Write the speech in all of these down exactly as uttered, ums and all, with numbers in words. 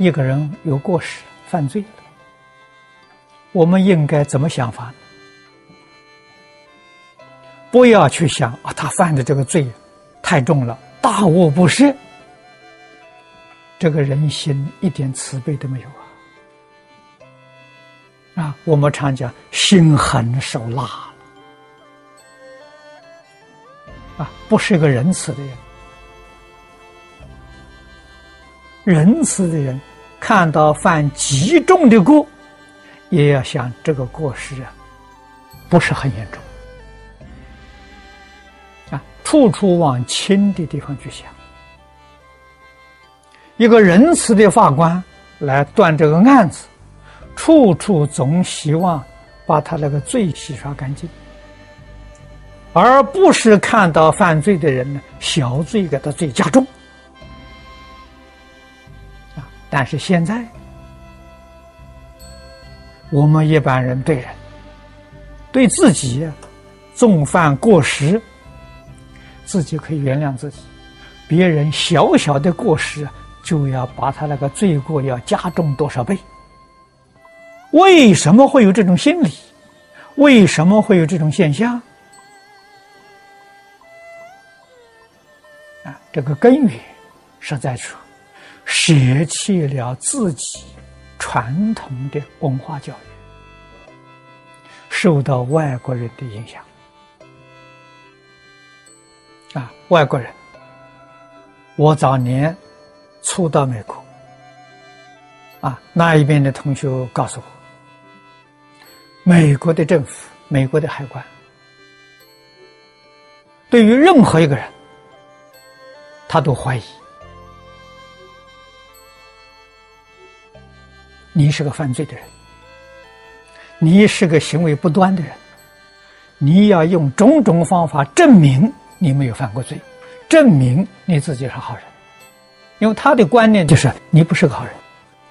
一个人有过失犯罪了，我们应该怎么想法呢？不要去想啊，他犯的这个罪太重了，大恶不赦，这个人心一点慈悲都没有啊！啊，我们常讲心狠手辣了啊，不是个仁慈的人。仁慈的人看到犯极重的过，也要想这个过失啊，不是很严重啊，处处往轻的地方去想。一个仁慈的法官来断这个案子，处处总希望把他那个罪洗刷干净，而不是看到犯罪的人呢，小罪给他罪加重。但是现在，我们一般人对人、对自己纵犯过失，自己可以原谅自己；别人小小的过失，就要把他那个罪过要加重多少倍。为什么会有这种心理？为什么会有这种现象？啊，这个根源是在处舍弃了自己传统的文化教育，受到外国人的影响啊！外国人，我早年初到美国啊，那一边的同学告诉我，美国的政府、美国的海关，对于任何一个人，他都怀疑你是个犯罪的人，你是个行为不端的人，你要用种种方法证明你没有犯过罪，证明你自己是好人。因为他的观念就是你不是个好人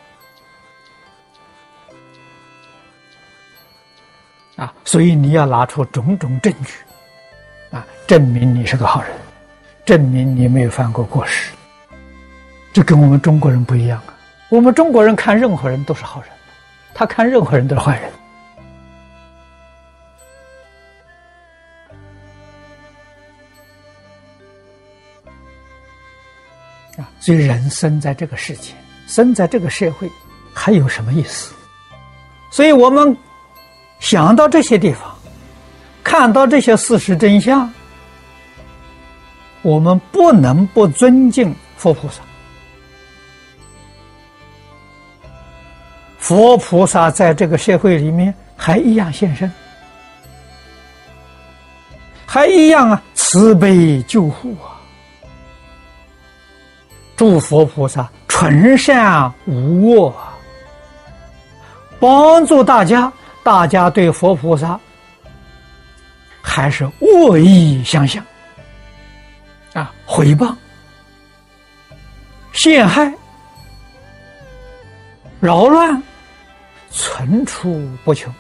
啊，所以你要拿出种种证据啊，证明你是个好人，证明你没有犯过过失。这跟我们中国人不一样啊！我们中国人看任何人都是好人，他看任何人都是坏人。啊，所以人生在这个世界，生在这个社会，还有什么意思？所以我们想到这些地方，看到这些事实真相，我们不能不尊敬佛菩萨。佛菩萨在这个社会里面还一样现身，还一样啊慈悲救护啊！诸佛菩萨纯善无恶啊，帮助大家，大家对佛菩萨还是恶意相向啊，诽谤、陷害、扰乱，层出不穷。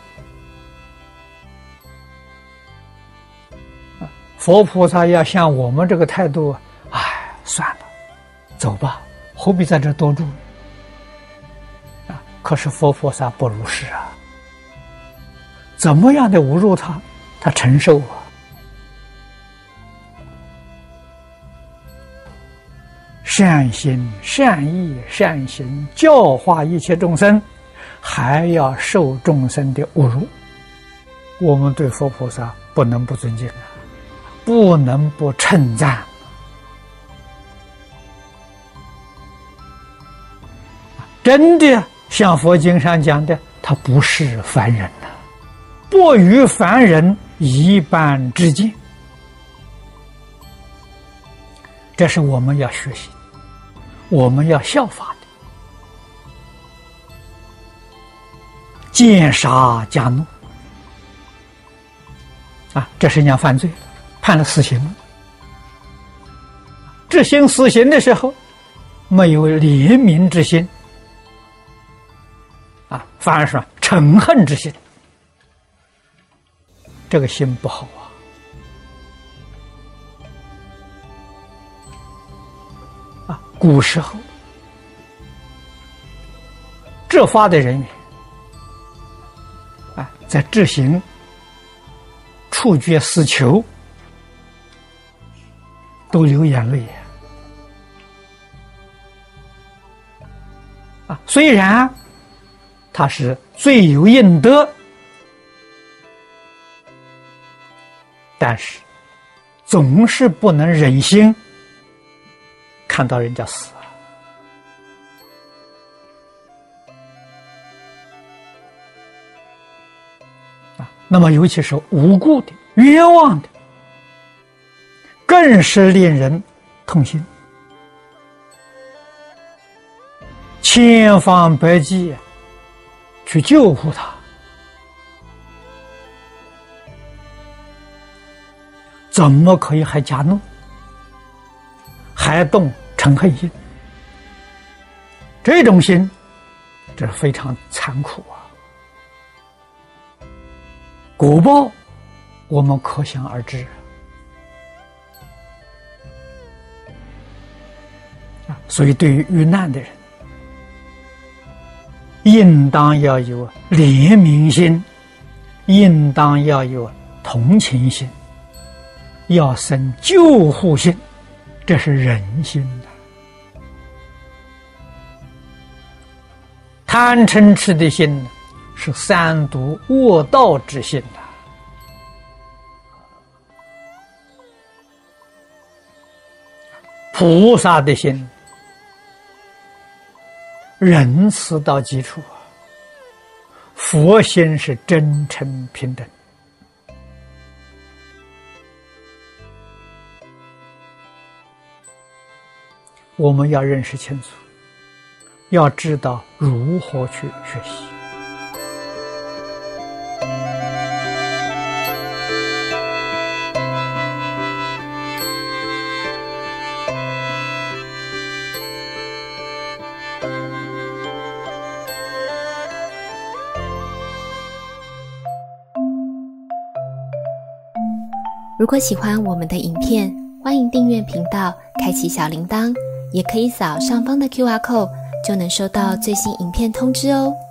佛菩萨要像我们这个态度，哎，算了，走吧，何必在这多住啊？可是佛菩萨不如是啊，怎么样的侮辱他，他承受啊。善心、善意、善行，教化一切众生，还要受众生的侮辱，我们对佛菩萨不能不尊敬啊，不能不称赞。真的像佛经上讲的，他不是凡人呐、啊，不与凡人一般之见，这是我们要学习，我们要效法的。见杀加怒啊，这是人家犯罪了，判了死刑了。执行死刑的时候，没有怜悯之心啊，反而是嗔恨之心，这个心不好啊！啊，古时候执法的人员啊，在执行处决死囚都流眼泪啊！虽然他是罪有应得，但是总是不能忍心看到人家死啊！那么尤其是无辜的、冤枉的，更是令人痛心，千方百计去救护他，怎么可以还加怒，还动嗔恨心？这种心，这是非常残酷啊！果报，我们可想而知啊！所以，对于遇难的人，应当要有怜悯心，应当要有同情心，要生救护心，这是人心的。贪嗔痴的心是三毒恶道之心的。菩萨的心，仁慈到极处啊！佛心是真诚平等。我们要认识清楚，要知道如何去学习。 如果喜欢我们的影片，欢迎订阅频道，开启小铃铛，也可以扫上方的 Q R code， 就能收到最新影片通知哦。